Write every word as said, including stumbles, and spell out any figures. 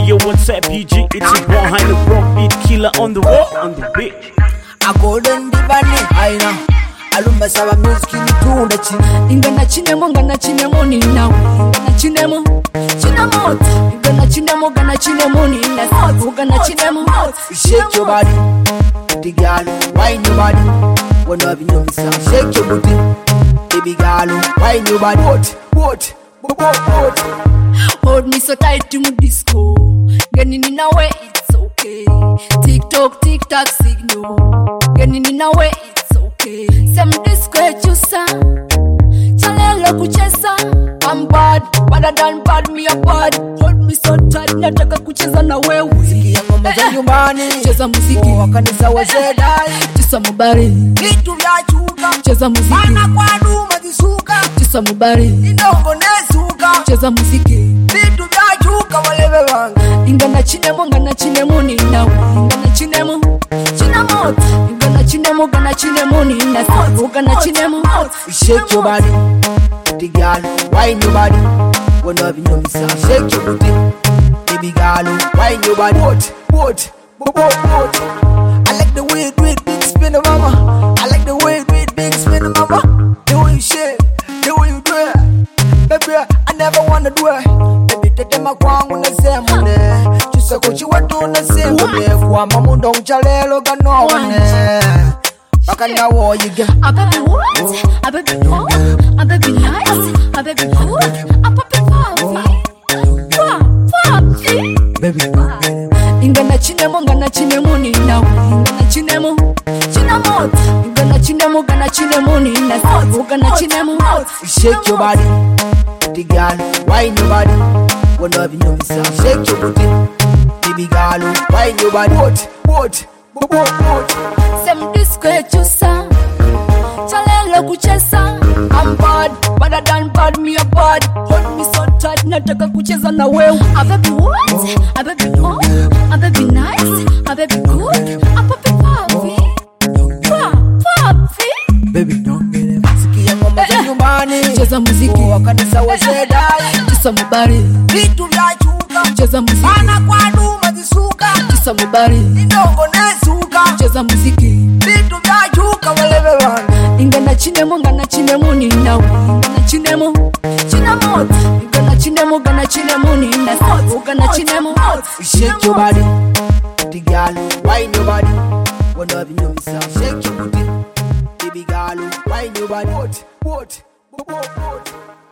yo, what's up, P G? It's your boy, behind the rock beat killer on the rock, on the beat. A golden divani, aina. Alumba saba music ni tunda chini. Ingana chinemo, ngana chinemo ni nawe. Ingana chinemo, chinemo. Ingana chinemo, ngana chinemo ni nawe. Ingana chinemo. Shake your body, the girl, wine your body. When you have your sound, shake your booty, baby girl, wine your body. What, what, what, what? Hold me so tight to my disco. Getting in a way, it's okay. TikTok, TikTok signal. Getting in a way, it's okay. Sem disco chusa, chalelo kucheza. I'm bad, better than bad, me a bad. Hold me so tight, nataka kucheza na wewe. Sikia ngoma za nyumbani, cheza muziki wa kanisa wa Zedai. Cheza mubari, vitu vya chuka. Cheza muziki, mana kwa duma zisuka. Cheza mubari, indongo nesuka. Cheza muziki, vitu vya chuka walebe wanga. Ingana chinemo, ngana chinemo ni nawe. Ingana chinemo, chinemo. Ingana chinemo, ngana chinemo ni nawe. Ingana chinemo. Shake your body, the girl, wine your body. When you have your sound, shake your booty, baby girl, wine your body. What, what, what, what? I like the way you do it, big spin, mama. I like the way you do it, big spin, mama. The way you shake, the way you do it, baby, I never wanna do it. Baby, tete makwangu na semune, chusa kuchi watu na semune. Kwa mamundo mchalelo gano wane. Baka na wo you get. A baby what? A baby what? A baby nice? A baby good? A puppy puppy? Puppy? Baby. Ingana chinemo, ngana chinemo ni nawe. Ingana chinemo, chinemo. Ingana chinemo, ngana chinemo ni nawe. Ingana chinemo. Shake your body, the girl, wine your body. When you have your sound, shake your booty, baby girl, wine your body. What, what, what, what? Sem disco chusa, chalelo kucheza. I'm bad, better than bad, me a bad. Hold me so tight, nataka kucheza na wewe. A baby what? A baby what? A baby nice? A baby good? A puppy puppy? Puppy? Baby, don't get it. Sikia ngoma za nyumbani, cheza muziki wa kanisa wa Zedai. Cheza mubari, vitu vya chuka. Cheza muziki, mana kwa duma zisuka. Cheza mubari, indongo nesuka. Cheza muziki, vitu vya chuka walebe wanga. Ingana chinemo, ngana chinemo ni nawe. Ingana chinemo, chinemo. Ingana chinemo, ngana chinemo ni nawe. Ingana chinemo. Shake your body, the girl, wine your body. When you have your sound, shake your booty, baby girl, wine your body. What, what, what, what?